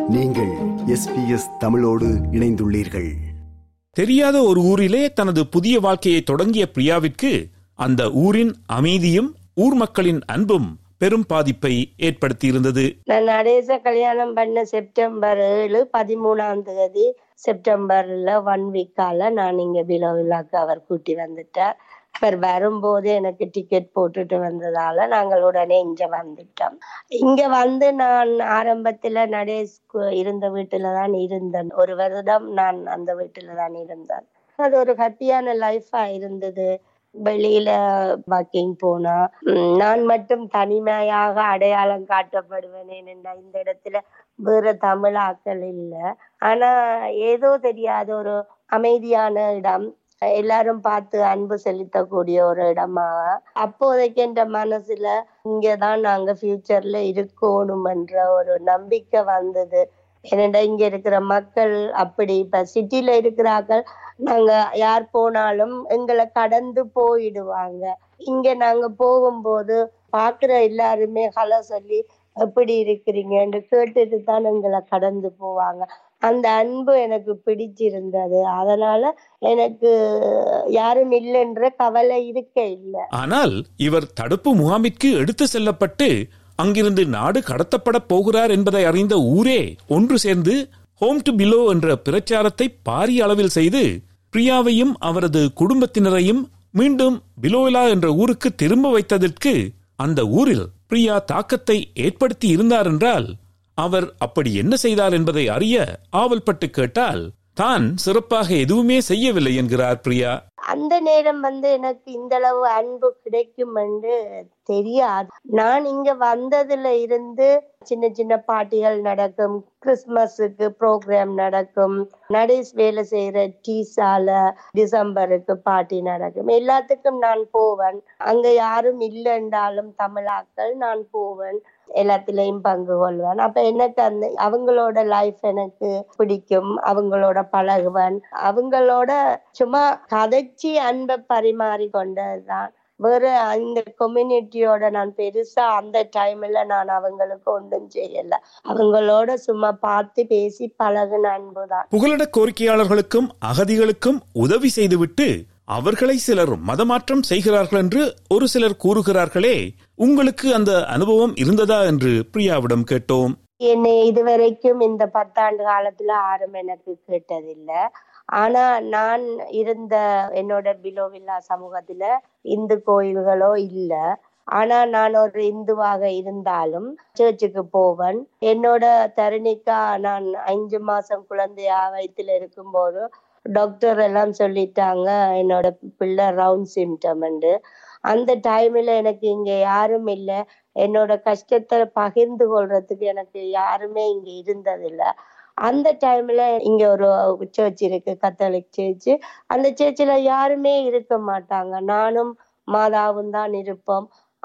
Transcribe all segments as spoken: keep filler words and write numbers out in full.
நீங்கள் S B S தமிழோடு இணைந்துள்ளீர்கள். தெரியாத ஒரு ஊரிலே தனது புதிய வாழ்க்கையை தொடங்கிய பிரியாவிற்கு அந்த ஊரின் அமைதியும் ஊர் மக்களின் அன்பும் பெரும் பாதிப்பை ஏற்படுத்தியிருந்தது. நான் நடேச கல்யாணம் பண்ண செப்டம்பர் ஏழு பதிமூணாம் தேதி செப்டம்பர்ல ஒன் வீக்கால நான் இங்க பிலோவிலாக்கு அவர் கூட்டி வந்துட்டார். அவர் வரும்போது எனக்கு டிக்கெட் போட்டுட்டு வந்ததால நாங்கள் உடனே இங்க வந்துட்டோம். இங்க வந்து நான் ஆரம்பத்துல நடேஸ் இருந்த வீட்டுல தான் இருந்தேன். ஒரு வருடம் நான் அந்த வீட்டுல தான் இருந்தேன். அது ஒரு ஹாப்பியான லைஃபா இருந்தது. வெளியில வாக்கிங் போனா நான் மட்டும் தனிமையாக அடையாளம் காட்டப்படுவேன். ஏனென்றா இந்த இடத்துல வேற தமிழ் ஆக்கள் இல்லை. ஆனா ஏதோ தெரியாத ஒரு அமைதியான இடம், எல்லாரும் பார்த்து அன்பு செலுத்தக்கூடிய ஒரு இடமா அப்போதைக்கு என்ற மனசுல இங்கதான் நாங்க ஃபியூச்சர்ல இருக்கணும் என்ற ஒரு நம்பிக்கை வந்தது. ஏனென்றா இங்க இருக்கிற மக்கள் அப்படி, இப்ப சிட்டில இருக்கிறார்கள் நாங்க யார் போனாலும் எங்களை கடந்து போயிடுவாங்க. இங்க நாங்க போகும்போது பாக்குற எல்லாருமே ஹலோ சொல்லி எப்படி இருக்கிறீங்கன்னு கேட்டுட்டு தான் எங்களை கடந்து போவாங்க. அந்த அன்பு எனக்கு பிடிச்சிருந்தது. அதனால எனக்கு யாரும் இல்லைன்ற கவலை இருக்க இல்லை. ஆனால் இவர் தடுப்பு முகாமிற்கு எடுத்து செல்லப்பட்டு அங்கிருந்து நாடு கடத்தப்பட போகிறார் என்பதை அறிந்த ஊரே ஒன்று சேர்ந்து ஹோம் டு பிலோ என்ற பிரச்சாரத்தை பாரிய அளவில் செய்து பிரியாவையும் அவரது குடும்பத்தினரையும் மீண்டும் பிலோவிலா என்ற ஊருக்கு திரும்ப வைத்ததற்கு அந்த ஊரில் பிரியா தாக்கத்தை ஏற்படுத்தி இருந்தார் என்றால் அவர் அப்படி என்ன செய்தார் என்பதை அறிய ஆவல்பட்டு கேட்டால் தான் சிறப்பாக எதுவுமே செய்யவில்லை என்கிறார் பிரியா. அந்த நேரம் வந்து எனக்கு இந்த அளவு அன்பு கிடைக்கும் என்று தெரியாது. நான் இங்க வந்ததுல இருந்து சின்ன சின்ன பார்ட்டிகள் நடக்கும், கிறிஸ்துமஸுக்கு ப்ரோக்ராம் நடக்கும், நடேஸ் வேலை செய்யற டீசால டிசம்பருக்கு பார்ட்டி நடக்கும். எல்லாத்துக்கும் நான் போவேன். அங்க யாரும் இல்லைன்றாலும் தமிழாக்கள் நான் போவேன், எல்லாத்திலையும் பங்கு கொள்வேன். அப்ப எனக்கு அந்த அவங்களோட லைஃப் எனக்கு பிடிக்கும், அவங்களோட பழகுவேன், அவங்களோட சும்மா கதைச்சி அன்பை பரிமாறி கொண்டதுதான். வேற இந்த கம்யூனிட்டியோட நான் பெருசா அந்த டைம்ல நான் அவங்களுக்கு ஒன்றும் செய்யல. அவங்களோட சும்மா பார்த்து பேசி பழகுன அன்புதான். புகலிட கோரிக்கையாளர்களுக்கும் அகதிகளுக்கும் உதவி செய்துவிட்டு அவர்களை சிலர் மதமாற்றம் செய்கிறார்கள் என்று ஒரு சிலர் கூறுகிறார்களே, உங்களுக்கு அந்த அனுபவம் இருந்ததா என்று பிரியாவிடம் கேட்டோம். என்னை இதுவரைக்கும் இந்த பத்தாண்டு காலத்துல யாரும் எனக்கு கேட்டதில்லை. ஆனா நான் இருந்த என்னோட பிலோவில்லா சமூகத்துல இந்து கோயில்களோ இல்ல. ஆனா நான் ஒரு இந்துவாக இருந்தாலும் சர்ச்சுக்கு போவேன். என்னோட தருணிக்கா நான் அஞ்சு மாசம் குழந்தையா வயிற்றுல இருக்கும்போது டாக்டர் எல்லாம் சொல்லிட்டாங்க என்னோட பிள்ளை ரவுண்ட் சிம்டம். அந்த டைம்ல எனக்கு இங்க யாரும் இல்லை, என்னோட கஷ்டத்தை பகிர்ந்து கொள்றதுக்கு எனக்கு யாருமே இங்க இருந்ததில்லை. அந்த டைம்ல இங்க ஒரு சர்ச் இருக்கு, கத்தோலிக் சர்ச். அந்த சர்ச்சில் யாருமே இருக்க மாட்டாங்க, நானும் மாதாவும் தான் இருப்போம்.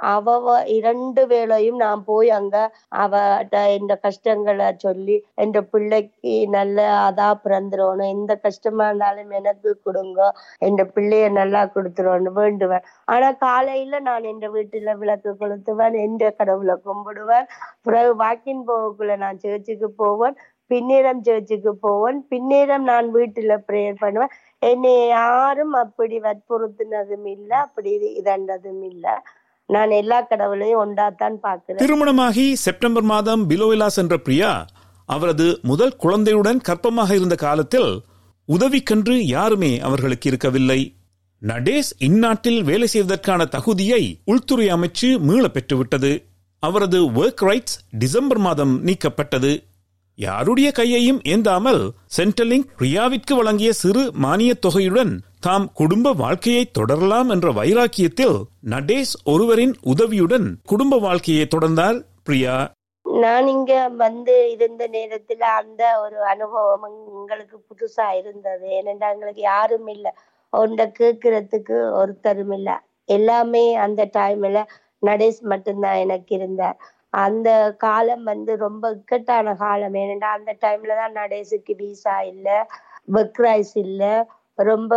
அவ இரண்டு வேளையும் நான் போய் அங்க அவட்ட இந்த கஷ்டங்களை சொல்லி என் பிள்ளைக்கு நல்ல அதா பிறந்துடணும், எந்த கஷ்டமா இருந்தாலும் எனக்கு கொடுங்க, என் பிள்ளைய நல்லா கொடுத்துருவோன்னு வேண்டுவேன். ஆனா காலையில நான் என் வீட்டுல விளக்கு கொளுத்துவேன், என் கடவுளை கும்பிடுவேன். பிறகு வாக்கின் போகக்குள்ள நான் சர்ச்சுக்கு போவேன், பின்னேரம் சர்ச்சுக்கு போவேன், பின்னேரம் நான் வீட்டுல பிரேயர் பண்ணுவேன். என்னை யாரும் அப்படி வற்புறுத்தினதும் இல்லை, அப்படி இதன்றதும் இல்லை. நான் எல்லா கடவுளையும் ஒன்றாத்தான் பார்க்கிறேன். திருமணமாகி செப்டம்பர் மாதம் பிலோவிலா சென்ற பிரியா அவரது முதல் குழந்தையுடன் கர்ப்பமாக இருந்த காலத்தில் உதவிக்கென்று யாருமே அவர்களுக்கு இருக்கவில்லை. நடேஸ் இந்நாட்டில் வேலை செய்வதற்கான தகுதியை உள்துறை அமைச்சு மீள பெற்றுவிட்டது. அவரது ஒர்க் ரைட்ஸ் டிசம்பர் மாதம் நீக்கப்பட்டது. யாருடைய கையையும் ஏந்தாமல் சென்ட்ரலிங்க் பிரியாவிற்கு வழங்கிய சிறு மானிய தொகையுடன் தாம் குடும்ப வாழ்க்கையை தொடரலாம் என்ற வைராக்கியத்தில் நடேஸ் ஒருவரின் உதவியுடன் குடும்ப வாழ்க்கையை தொடர்ந்தார் பிரியா. நான் இங்க வந்து இருந்த நேரத்துல அந்த ஒரு அனுபவம் எங்களுக்கு புதுசா இருந்தது. ஏனென்றா எங்களுக்கு யாரும் இல்லை, ஒன்றை கேட்கறதுக்கு ஒருத்தரும் இல்லை. எல்லாமே அந்த டைம்ல நடேஸ் மட்டும்தான் எனக்கு இருந்தார். அந்த காலம் வந்து ரொம்ப இக்கட்டான காலம். ஏனென்றா அந்த டைம்ல தான் நடேசுக்கு வீசா இல்லை, ஒர்க் ரைட்ஸ் இல்லை. ரொம்ப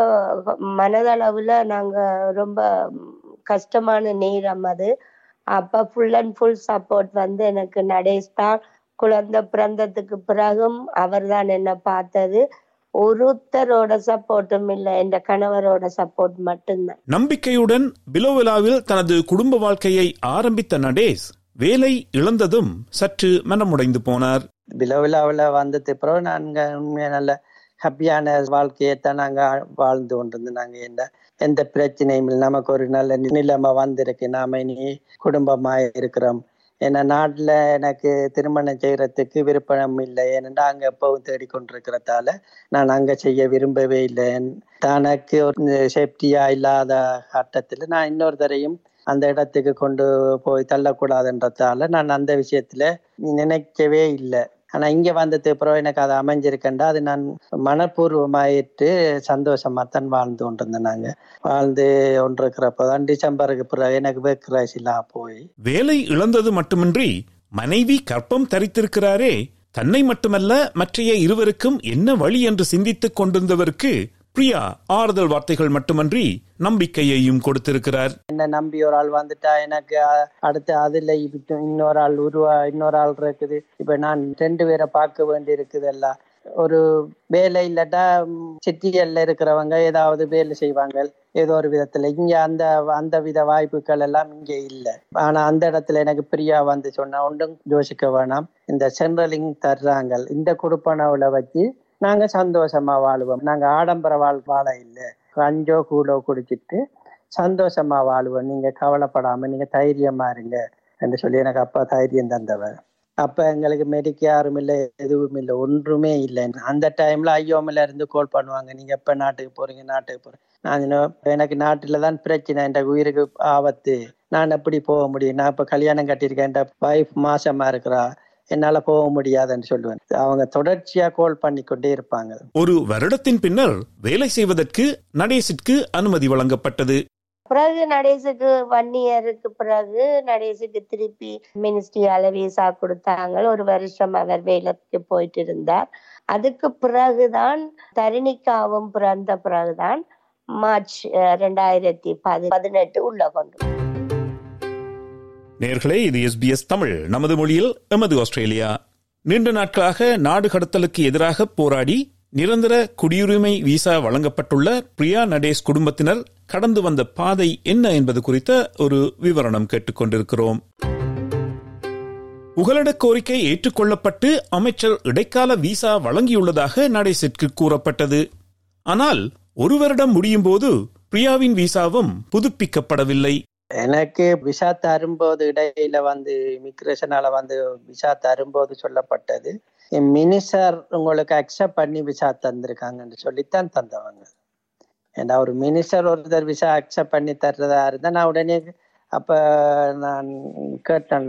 மனதளவுல நாங்க ரொம்ப கஷ்டமான நேரம் அது. அப்ப ஃபுல் அண்ட் ஃபுல் சப்போர்ட் வந்து எனக்கு நடேஸ் தான் குழந்தை பிறந்ததுக்கு பிறகும் அவர் தான் என்ன பார்த்தது. ஒருத்தரோட சப்போர்ட்டும் இல்லை, என்ற கணவரோட சப்போர்ட் மட்டும்தான். நம்பிக்கையுடன் பிலோவிலாவில் தனது குடும்ப வாழ்க்கையை ஆரம்பித்த நடேஸ் வேலை இழந்ததும் சற்று மனமுடைந்து போனார். பிலோவிலாவில் வந்தது பிறகு நாங்க உண்மையா நல்ல ஹாப்பியான வாழ்க்கையைத்தான் நாங்க வாழ்ந்து கொண்டிருந்தோம். நாங்க என்ன எந்த பிரச்சனையும் இல்லை, நமக்கு ஒரு நல்ல நிலைமை வந்திருக்கு, நாம இனி குடும்பமா இருக்கிறோம். ஏன்னா நாட்டுல எனக்கு திருமணம் செய்யறதுக்கு விருப்பம் இல்லை, ஏன்னா அங்க எப்பவும் தேடிக்கொண்டிருக்கிறதால நான் அங்க செய்ய விரும்பவே இல்லை. தனக்கு ஒரு சேஃப்டியா இல்லாத கட்டத்துல நான் இன்னொரு தரையும் அந்த இடத்துக்கு கொண்டு போய் தள்ளக்கூடாதுன்றதால நான் அந்த விஷயத்துல நினைக்கவே இல்லை. ஆனா இங்க வந்தது அப்புறம் எனக்கு அது அமைஞ்சிருக்கேன்டா, அது நான் மனப்பூர்வமாயிட்டு சந்தோஷமா தான் வாழ்ந்து கொண்டிருந்தேன். நாங்க வாழ்ந்து ஒன்றிருக்கிறப்பதான் டிசம்பருக்கு பிறகு எனக்கு வேக்ராசிலா போய் வேலை இழந்தது மட்டுமின்றி மனைவி கற்பம் தரித்திருக்கிறாரே, தன்னை மட்டுமல்ல மற்றைய இருவருக்கும் என்ன வழி என்று சிந்தித்துக் கொண்டிருந்தவருக்கு பிரியா ஆறுதல் வார்த்தைகள் மட்டுமன்றி நம்பிக்கையையும் கொடுத்திருக்கிறார். என்ன நம்பி ஒரு ஆள் வந்துட்டா எனக்கு அடுத்து அதுல இன்னொரு ஆள் உருவா இன்னொரு ஆள் இருக்குது. இப்ப நான் ரெண்டு பேரை பார்க்க வேண்டி இருக்குது. எல்லாம் ஒரு வேலை இல்லாட்டா சிட்டிகள்ல இருக்கிறவங்க ஏதாவது வேலை செய்வாங்க ஏதோ ஒரு விதத்துல. இங்க அந்த அந்த வித வாய்ப்புகள் எல்லாம் இங்க இல்லை. ஆனா அந்த இடத்துல எனக்கு பிரியா வந்து சொன்னா ஒன்றும் யோசிக்க வேணாம், இந்த சென்ட்ரலிங் தர்றாங்க, இந்த கொடுப்பனவுல வச்சு நாங்க சந்தோஷமா வாழுவோம், நாங்க ஆடம்பர வாழ் வாழ இல்லை, கஞ்சோ கூடோ குடிச்சிட்டு சந்தோஷமா வாழுவோம், நீங்க கவலைப்படாம நீங்க தைரியமா இருங்க என்று சொல்லி எனக்கு அப்பா தைரியம் தந்தவர். அப்ப எங்களுக்கு மெடிக்காரும் இல்லை, எதுவும் இல்லை, ஒன்றுமே இல்லை. அந்த டைம்ல ஐயோமில இருந்து கால் பண்ணுவாங்க, நீங்க எப்ப நாட்டுக்கு போறீங்க நாட்டுக்கு போறேன். நான் எனக்கு நாட்டுலதான் பிரச்சனை, என் உயிருக்கு ஆபத்து, நான் எப்படி போக முடியும், நான் இப்ப கல்யாணம் கட்டியிருக்கேன், என் வைஃப் மாசமா இருக்கிறா, என்னால போக முடியாதுன்னு சொல்லுவேன். அவங்க தொடர்ச்சியா கால் பண்ணி கொண்டே இருப்பாங்க. ஒரு வருடத்தின் பின்னர் வேலை செய்வதற்கு நடேசிற்கு அனுமதி வழங்கப்பட்டது. பிறகு நடேசுக்கு ஒன் இயருக்கு பிறகு நடேசுக்கு திருப்பி மினிஸ்ட்ரியால விசா கொடுத்தாங்க. ஒரு வருஷம் அவர் வேலைக்கு போயிட்டு இருந்தார். அதுக்கு பிறகுதான் தருணிக்காவும் பிறந்த பிறகுதான் மார்ச் ரெண்டாயிரத்தி பதினெட்டு உள்ள கொண்டு. நேர்களே, இது எஸ்பிஎஸ் தமிழ், நமது மொழியில் எமது ஆஸ்திரேலியா. நீண்ட நாட்களாக நாடு கடத்தலுக்கு எதிராக போராடி நிரந்தர குடியுரிமை விசா வழங்கப்பட்டுள்ள பிரியா நடேஸ் குடும்பத்தினர் கடந்து வந்த பாதை என்ன என்பது குறித்த ஒரு விவரணம் கேட்டுக்கொண்டிருக்கிறோம். புகலிட கோரிக்கை ஏற்றுக்கொள்ளப்பட்டு அமைச்சர் இடைக்கால விசா வழங்கியுள்ளதாக நடேசிற்கு கூறப்பட்டது. ஆனால் ஒரு வருடம் முடியும் போது பிரியாவின் விசாவும் புதுப்பிக்கப்படவில்லை. எனக்கு விசா தரும்போது இடையில வந்து இமிகிரேஷனால வந்து விசா தரும்போது சொல்லப்பட்டது, மினிஸ்டர் உங்களுக்கு அக்செப்ட் பண்ணி விசா தந்திருக்காங்கன்னு சொல்லித்தான் தந்தவங்க. ஏன்னா ஒரு மினிஸ்டர் ஒருத்தர் விசா அக்செப்ட் பண்ணி தர்றதா இருந்தா நான் உடனே அப்ப நான் கேட்டேன்,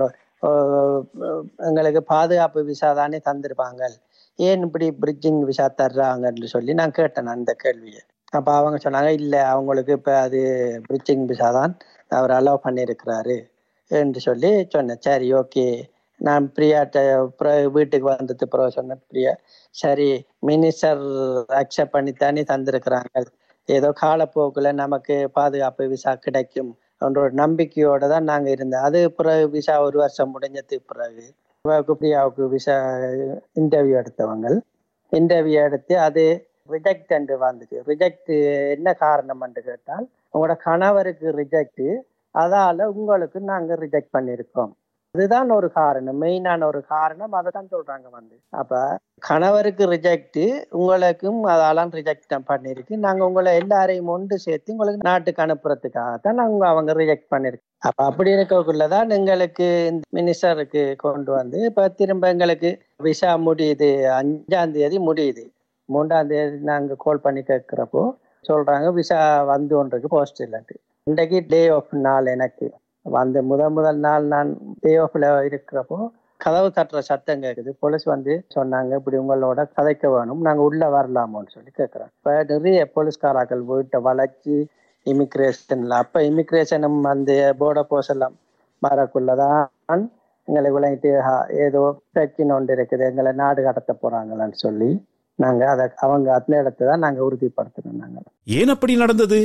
எங்களுக்கு பாதுகாப்பு விசா தானே தந்திருப்பாங்க, ஏன் இப்படி பிரிட்ஜிங் விசா தர்றாங்கன்னு சொல்லி நான் கேட்டேன் அந்த கேள்வியை. அப்ப அவங்க சொன்னாங்க, இல்ல அவங்களுக்கு இப்ப அது பிரிட்ஜிங் விசா தான் அவர் அலோவ் பண்ணியிருக்கிறாரு என்று சொல்லி சொன்னேன். சரி, ஓகே. நான் பிரியாட்ட வீட்டுக்கு வந்தது பிறகு சொன்னேன், பிரியா சரி மினிஸ்டர் அக்செப்ட் பண்ணித்தானே தந்திருக்கிறாங்க, ஏதோ காலப்போக்குல நமக்கு பாதுகாப்பு விசா கிடைக்கும் என்ற ஒரு நம்பிக்கையோட தான் நாங்க இருந்தோம். அது பிறகு விசா ஒரு வருஷம் முடிஞ்சதுக்கு பிறகு பிரியாவுக்கு விசா இன்டர்வியூ எடுத்தவங்க இன்டர்வியூ எடுத்து அது ரிஜெக்ட் என்று வந்துச்சு. ரிஜெக்ட் என்ன காரணம் என்று கேட்டால், உங்களோட கணவருக்கு ரிஜெக்ட், அதால உங்களுக்கு நாங்க ரிஜெக்ட் பண்ணிருக்கோம். அதுதான் ஒரு காரணம், மெயினான ஒரு காரணம், அதை தான் சொல்றாங்க வந்து. அப்ப கணவருக்கு ரிஜெக்ட், உங்களுக்கும் அதால ரிஜெக்ட் பண்ணிருக்கு, நாங்க உங்களை எல்லாரையும் ஒன்று சேர்த்து உங்களுக்கு நாட்டுக்கு அனுப்புறதுக்காகத்தான் நாங்க அவங்க ரிஜெக்ட் பண்ணிருக்கோம். அப்ப அப்படி இருக்கக்குள்ளதான் எங்களுக்கு மினிஸ்டருக்கு கொண்டு வந்து இப்ப திரும்ப எங்களுக்கு விசா முடியுது, அஞ்சாம் தேதி முடியுது. மூன்றாம் தேதி நாங்க கால் பண்ணி கேட்கிறப்போ சொல்றாங்க விசா வந்து ஒன்றுக்கு போஸ்ட் இல்லைட்டு. இன்றைக்கு டே ஆஃப் நாள் எனக்கு வந்து முதல் முதல் நாள் நான் டே ஆஃப்ல இருக்கிறப்போ கதவு தட்டுற சத்தம் கேட்குது. போலீஸ் வந்து சொன்னாங்க, இப்படி உங்களோட கதைக்க வேணும், நாங்க உள்ள வரலாமோன்னு சொல்லி கேட்கிறோம். இப்ப நிறைய போலீஸ்காராக்கள் வீட்டை வளைச்சி இமிகிரேஷன்ல அப்ப இமிகிரேஷனும் வந்து போர்டை போஸ் எல்லாம் வரக்குள்ளதான் எங்களை விளையிட்டு ஏதோ பிரச்சனை ஒன்று இருக்குது, எங்களை நாடு கடத்த போறாங்களான்னு சொல்லி நாங்க அதை அவங்க அந்த இடத்தை தான் நாங்க உறுதிப்படுத்தணும். நாங்க ஏன் அப்படி நடந்தது?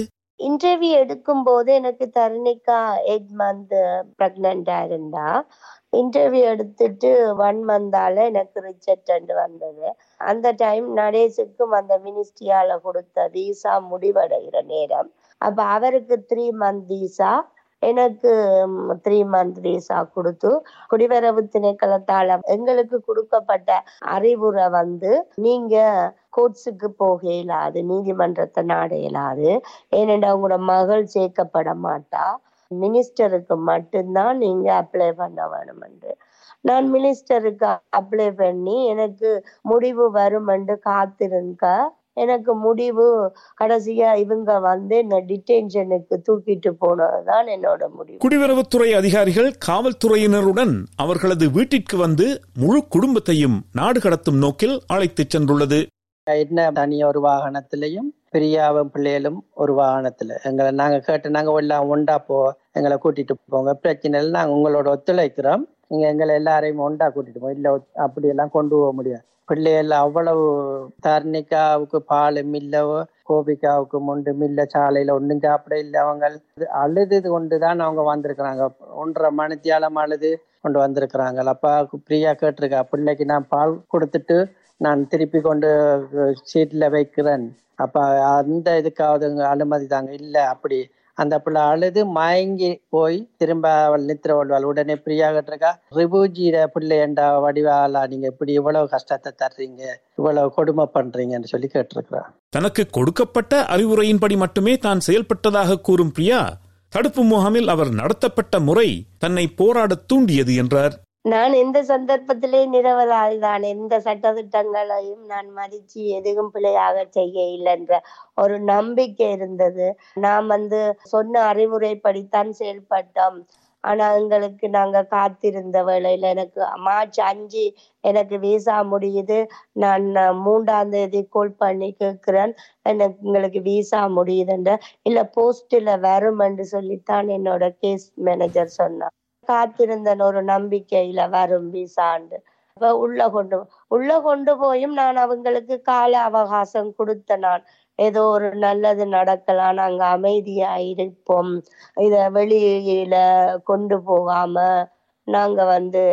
இன்டர்வியூ எடுக்கும் போது எனக்கு தருணிகா எயிட் மந்த் பிரெக்னண்டா இருந்தா, இன்டர்வியூ எடுத்துட்டு ஒன் மந்தால எனக்கு ரிஜெக்ட் வந்தது. அந்த டைம் நடேசுக்கும் அந்த மினிஸ்ட்ரியால கொடுத்த விசா முடிவடைகிற நேரம். அப்ப அவருக்கு த்ரீ மந்த் விசா, எனக்கு த்ரீ மந்த் விசா கொடுத்து குடிவரவு திணைக்களத்தால எங்களுக்கு கொடுக்கப்பட்ட அறிவுரை வந்து, நீங்க கோர்ட்ஸுக்கு போக இயலாது, நீதிமன்றத்தை நாட இயலாது, ஏனென்றா உங்களோட மகள் சேர்க்கப்பட மாட்டா, மினிஸ்டருக்கு மட்டும்தான் நீங்க அப்ளை பண்ண வேணும் என்று. நான் மினிஸ்டருக்கு அப்ளை பண்ணி எனக்கு முடிவு வரும் என்று காத்திருக்க, எனக்கு முடிவு கடைசியா இவங்க வந்து என்ன டிடென்ஷனுக்கு தூக்கிட்டு போனதுதான் என்னோட முடிவு. குடிவரவுத்துறை அதிகாரிகள் காவல்துறையினருடன் அவர்களது வீட்டிற்கு வந்து முழு குடும்பத்தையும் நாடு கடத்தும் நோக்கில் அழைத்துச் சென்றுள்ளது. என்ன தனி ஒரு வாகனத்திலையும் பிரியாவும் பிள்ளைகளும் ஒரு வாகனத்துல எங்களை நாங்க கேட்டு, நாங்க எல்லாம் ஒண்டா போ, எங்களை கூட்டிட்டு போங்க, பிரச்சனை இல்லை, நாங்க உங்களோட ஒத்துழைக்கிறோம், நீங்க எங்களை எல்லாரையும் ஒண்டா கூட்டிட்டு போவோம், இல்ல அப்படி எல்லாம் கொண்டு போக முடியாது. பிள்ளைகள் அவ்வளவு தர்ணிகாவுக்கு பாலும் இல்லவோ, கோபிகாவுக்கு ஒன்றும் இல்ல, சாலையில ஒன்றும் சாப்பிட இல்லை, அவங்க அழுது கொண்டுதான் அவங்க வந்திருக்கிறாங்க. ஒன்றரை மணித்தியாலம் அழுது கொண்டு வந்திருக்கிறாங்க. அப்பா பிரியா கேட்டிருக்கா, பிள்ளைக்கு நான் பால் கொடுத்துட்டு நான் திருப்பி கொண்டு சீட்ல வைக்கிறேன், அப்ப அந்த இதுக்காவது அனுமதி தாங்க. இல்ல, அப்படி அந்த பிள்ளை அழுது மயங்கி போய் திரும்ப அவள் நித்திர வாழ்வாள். உடனே பிரியா கேட்டிருக்கா, ரிபுஜியிட பிள்ளை என்றா வடிவாளா, நீங்க இப்படி இவ்வளவு கஷ்டத்தை தர்றீங்க, இவ்வளவு கொடுமை பண்றீங்கன்னு சொல்லி கேட்டிருக்கிறா. தனக்கு கொடுக்கப்பட்ட அறிவுரையின்படி மட்டுமே தான் செயல்பட்டதாக கூறும் பிரியா, தடுப்பு முகாமில் அவர் நடத்தப்பட்ட முறை தன்னை போராட தூண்டியது என்றார். நான் எந்த சந்தர்ப்பத்திலே நிரவலாதான், எந்த சட்டத்திட்டங்களையும் நான் மதிச்சு எதுவும் பிழையாக செய்ய இல்லை என்ற ஒரு நம்பிக்கை இருந்தது. நான் வந்து சொன்ன அறிவுரைப்படித்தான் செயல்பட்டோம். ஆனா எங்களுக்கு நாங்க காத்திருந்த வேளையில எனக்கு மார்ச் அஞ்சு எனக்கு விசா முடியுது. நான் மூன்றாம் தேதி கால் பண்ணி கேட்கிறேன், எனக்கு எங்களுக்கு விசா முடியுதுன்ற, இல்ல போஸ்ட்ல வரும் என்று சொல்லித்தான் என்னோட கேஸ் மேனேஜர் சொன்னார். காத்திருந்தன் ஒரு நம்பிக்கையில வரும் விசாண்டு. அப்ப உள்ள கொண்டு உள்ள கொண்டு போயும் நான் அவங்களுக்கு கால அவகாசம் கொடுத்த, நான் ஏதோ ஒரு நல்லது நடக்கலாம், நாங்க அமைதியா இருப்போம், இத வெளியில கொண்டு போகாம நாங்க வந்து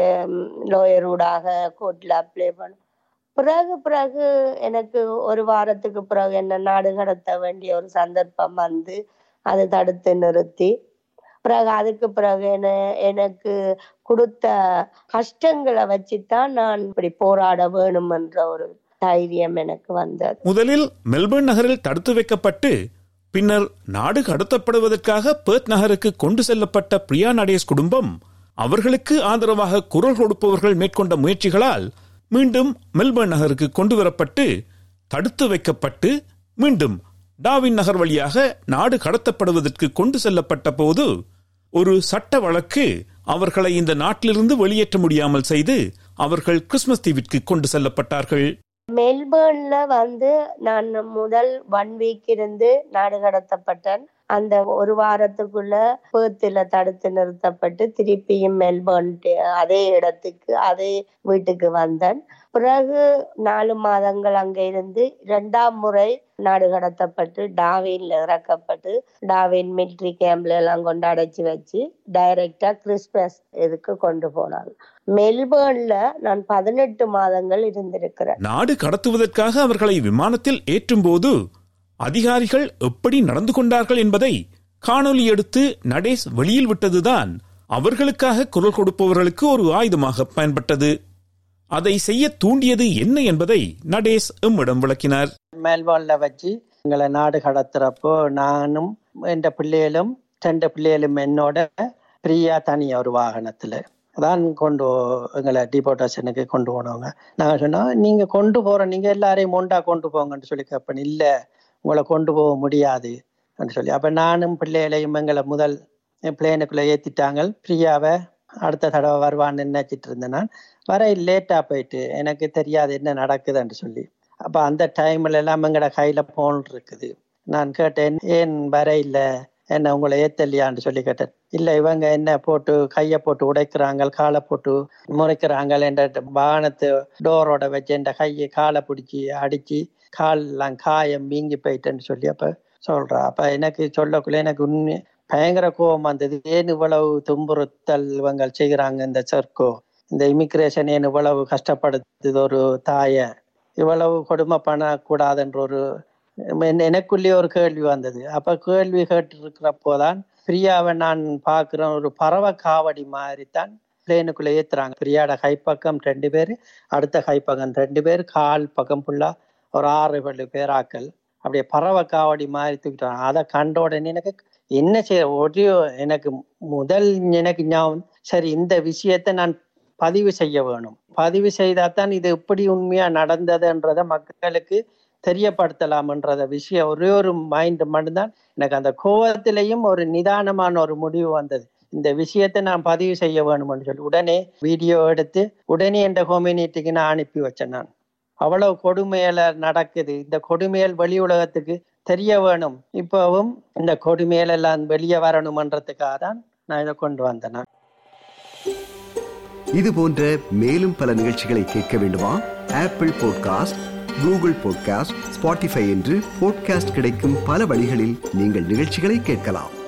லோயரூடாக கோர்ட்ல அப்ளை பண்ணோம். பிறகு பிறகு எனக்கு ஒரு வாரத்துக்கு பிறகு என்ன நாடு கடத்த வேண்டிய ஒரு சந்தர்ப்பம் வந்து அதை தடுத்து நிறுத்தி, பிறகு அதுக்கு பிறகு என்ன எனக்கு கொடுத்த கஷ்டங்களை வச்சுதான் நான் இப்படி போராட வேணும் என்ற ஒரு தைரியம் எனக்கு வந்தது. முதலில் மெல்பர்ன் நகரில் தடுத்து வைக்கப்பட்டு பின்னர் நாடு கடத்தப்படுவதற்காக பெர்த் நகருக்கு கொண்டு செல்லப்பட்ட பிரியா நடேஸ் குடும்பம் அவர்களுக்கு ஆதரவாக குரல் கொடுப்பவர்கள் மேற்கொண்ட முயற்சிகளால் மீண்டும் மெல்பர்ன் நகருக்கு கொண்டு வரப்பட்டு தடுத்து வைக்கப்பட்டு மீண்டும் டாவின் நகர் வழியாக நாடு கடத்தப்படுவதற்கு கொண்டு செல்லப்பட்ட போது ஒரு சட்ட வழக்கு அவர்களை இந்த நாட்டிலிருந்து வெளியேற்ற முடியாமல் செய்து அவர்கள் கிறிஸ்துமஸ் தீவிற்கு கொண்டு செல்லப்பட்டார்கள். மெல்பர்ன்ல வந்து நான் முதல் ஒன் வீக் இருந்து நாடு கடத்தப்பட்டேன். அந்த ஒரு வாரத்துக்குள்ள பேர்த்ல தடுத்து நிறுத்தப்பட்டு திருப்பியும் மெல்பர்ன் அதே இடத்துக்கு அதே வீட்டுக்கு வந்தேன். பிறகு நாலு மாதங்கள் அங்க இருந்து இரண்டாம் முறை நாடு கடத்தப்பட்டு டாவின்ல இறக்கப்பட்டு டாவின் மிலிட்ரி கேம்ப்ல எல்லாம் கொண்டு அடைச்சு வச்சு டைரக்டா கிறிஸ்துமஸ் இதுக்கு கொண்டு போனாங்க. மெல்பர்ன்ல நான் பதினெட்டு மாதங்கள் இருந்திருக்கிறேன். நாடு கடத்துவதற்காக அவர்களை விமானத்தில் ஏற்றும் போது அதிகாரிகள் எப்படி நடந்து கொண்டார்கள் என்பதை காணொலி எடுத்து நடேஸ் வெளியில் விட்டதுதான் அவர்களுக்காக குரல் கொடுப்பவர்களுக்கு ஒரு ஆயுதமாக பயன்பட்டது. அதை செய்ய தூண்டியது என்ன என்பதை நடேஸ் எம்மிடம் விளக்கினார். மெல்பர்ன்ல வச்சு எங்களை நாடு கடத்துறப்போ நானும் என் பிள்ளைகளும் ரெண்டு பிள்ளைகளும் என்னோட பிரியா தனியா ஒரு வாகனத்துல தான் கொண்டு எங்களை டிபோர்டேஷனுக்கு கொண்டு போனவங்க. நாங்க சொன்னோம், நீங்க கொண்டு போற நீங்க எல்லாரையும் ஒண்டா கொண்டு போங்கன்னு சொல்லி கேப்பேன். இல்ல, உங்களை கொண்டு போக முடியாது சொல்லி அப்ப நானும் பிள்ளைகளையும் எங்களை முதல் பிளேனுக்குள்ள ஏத்திட்டாங்க. பிரியாவை அடுத்த தடவை வருவான்னு நினைச்சிட்டு இருந்தேன். நான் வர லேட்டா போயிட்டு எனக்கு தெரியாது என்ன நடக்குதுன்னு சொல்லி. அப்ப அந்த டைம்ல எல்லாம் எங்கட கையில போன் இருக்குது. நான் கேட்டேன், ஏன் வர இல்லை, என்ன உங்களை ஏத்தலையான்னு சொல்லி கேட்டேன். இல்ல, இவங்க என்ன போட்டு கைய போட்டு உடைக்கிறாங்க, காலை போட்டு முறைக்கிறாங்க, என்ற வாகனத்து டோரோட வச்சு என் கையை காலை பிடிச்சி அடிச்சு கால் எல்லாம் காயம் வீங்கி போயிட்டேன்னு சொல்லி அப்ப சொல்றா. அப்ப எனக்கு சொல்லக்குள்ள எனக்கு உண்மை பயங்கர கோபம் வந்தது. ஏன் இவ்வளவு துன்புறுத்தல் இவங்க செய்கிறாங்க, இந்த சர்க்கோ இந்த இமிகிரேஷன் ஏன் இவ்வளவு கஷ்டப்படுத்துது ஒரு தாய, இவ்வளவு கொடுமை பண்ணக்கூடாதுன்ற ஒரு எனக்குள்ளே ஒரு கேள்வி வந்தது. அப்ப கேள்வி கேட்டு இருக்கிறப்போதான் பிரியாவை நான் பாக்குறேன், ஒரு பறவை காவடி மாதிரி தான் பிளேனுக்குள்ள ஏத்துறாங்க. பிரியாட கைப்பக்கம் ரெண்டு பேரு, அடுத்த கைப்பக்கம் ரெண்டு பேர், கால் பக்கம் ஃபுல்லா ஒரு ஆறு ஏழு பேராக்கள் அப்படியே பறவை காவடி மாதிரி தூக்கிட்டாங்க. அதை கண்ட உடனே எனக்கு என்ன செய்ய ஒரே எனக்கு முதல் எனக்கு ஞாபகம், சரி இந்த விஷயத்தை நான் பதிவு செய்ய வேணும், பதிவு செய்தாதான் இது எப்படி உண்மையா நடந்ததுன்றத மக்களுக்கு தெரியப்படுத்தலாம்ன்றத விஷயம் ஒரே ஒரு மைண்ட் மட்டும்தான். எனக்கு அந்த கோவத்திலையும் ஒரு நிதானமான ஒரு முடிவு வந்தது, இந்த விஷயத்தை நான் பதிவு செய்ய வேணும்னு சொல்லி உடனே வீடியோ எடுத்து உடனே என்ற கம்யூனிட்டிக்கு நான் அனுப்பி வச்சேன். நான் அவ்வளவு கொடுமையில நடக்குது, இந்த கொடுமையல் வெளி உலகத்துக்கு தெரிய வேணும், இப்பவும் இந்த கொடுமையில எல்லாம் வெளியே வரணும்ன்றதுக்காக தான் நான் இதை கொண்டு வந்தேன். இது போன்ற மேலும் பல நிகழ்ச்சிகளை கேட்க வேண்டுமா? Apple podcast, Google podcast, Spotify என்று பாட்காஸ்ட் கிடைக்கும் பல வழிகளில் நீங்கள் நிகழ்ச்சிகளை கேட்கலாம்.